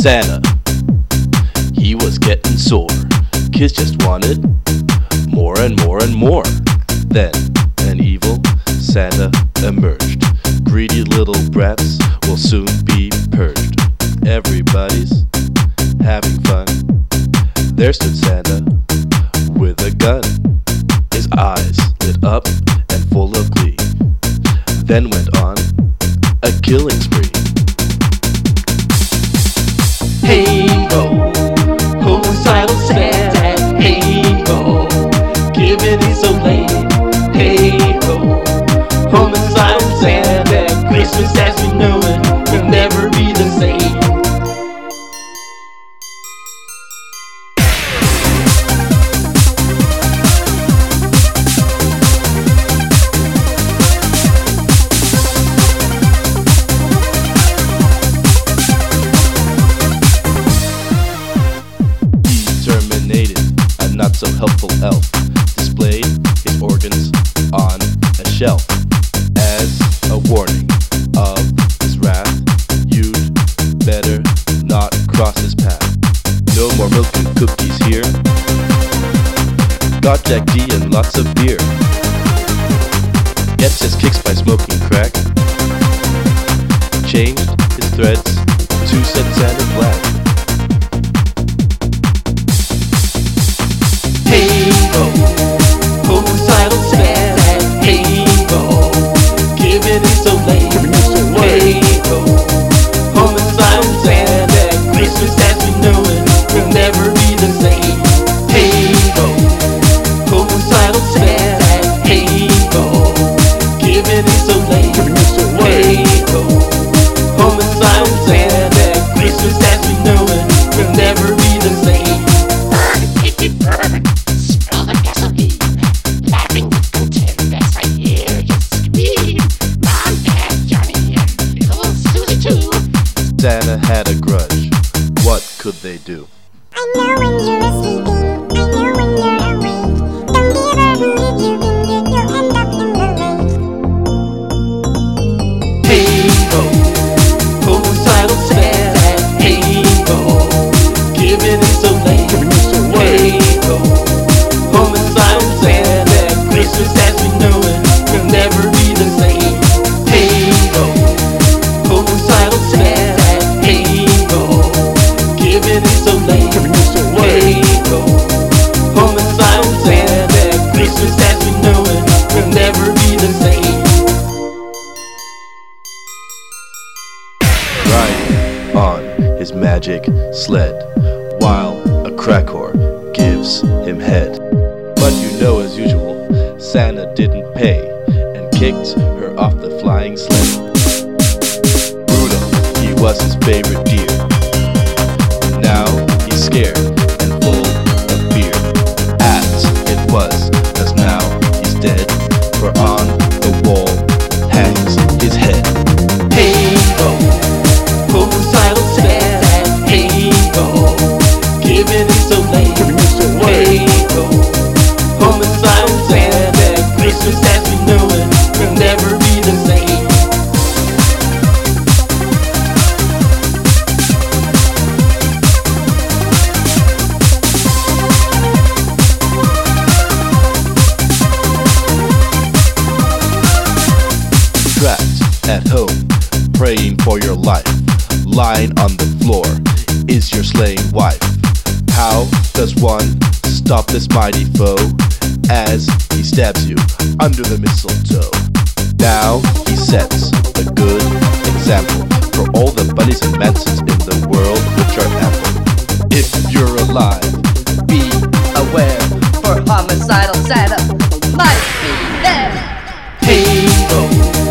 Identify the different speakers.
Speaker 1: Santa, he was getting sore. Kids just wanted more and more and more. Then an evil Santa emerged. Greedy little brats will soon be purged. Everybody's having fun. There stood Santa with a gun. His eyes lit up and full of glee. Then went on a killing spree.
Speaker 2: Hey ho, homicidal Santa. Hey ho, given it so late. Hey ho, homicidal Santa. Christmas as we know it will never be the same.
Speaker 1: Not so helpful elf displayed his organs on a shelf. As a warning of his wrath, you'd better not cross his path. No more milk and cookies here. Got Jack D and lots of beer. Gets his kicks by smoking crack. Changed his threads to said Santa black.
Speaker 2: Hey ho, homicidal Santa. Hey ho, giving it so late. Hey ho, homicidal Santa. Christmas as we know it will never be the same. Hey ho, homicidal Santa. Hey ho, giving it so late. Hey ho, homicidal Santa. Christmas as we know it will never be the same.
Speaker 3: Smell the gasoline, laughing with contempt as I hear you scream. Mom, Dad, Johnny, and little Susie too.
Speaker 1: Santa had a grudge. What could they do?
Speaker 4: I know when you're sleeping, I know when you're awake. Don't give a hoot if you can get, you'll end up in the lake.
Speaker 2: Hey ho, homicidal Santa. Hey ho, giving it so late. Hey ho, homicidal Santa. Christmas as we know it will never be the same. Hey ho, homicidal Santa. Hey ho, giving it so late. Hey ho, homicidal Santa. Christmas as we know it will never be the same.
Speaker 1: Riding on his magic sled while a crack whore gives him head. But you know, as usual, Santa didn't pay and kicked her off the flying sled. Rudolph, he was his favorite deer. Now he's scared and full of fear. As it was, 'cause now he's dead, for on the wall hangs his head.
Speaker 2: Hey ho, homicidal Santa. Hey ho, giving it so late. Hey ho, homicidal Santa. Christmas as we know it will never be the same.
Speaker 1: Trapped at home, praying for your life. Lying on the floor is your slain wife. How does one stop this mighty foe as he stabs you under the mistletoe? Now he sets a good example for all the bunnies and Mansons in the world which are ample. If you're alive,
Speaker 5: Be aware, for homicidal Santa might be there.
Speaker 2: Hey ho,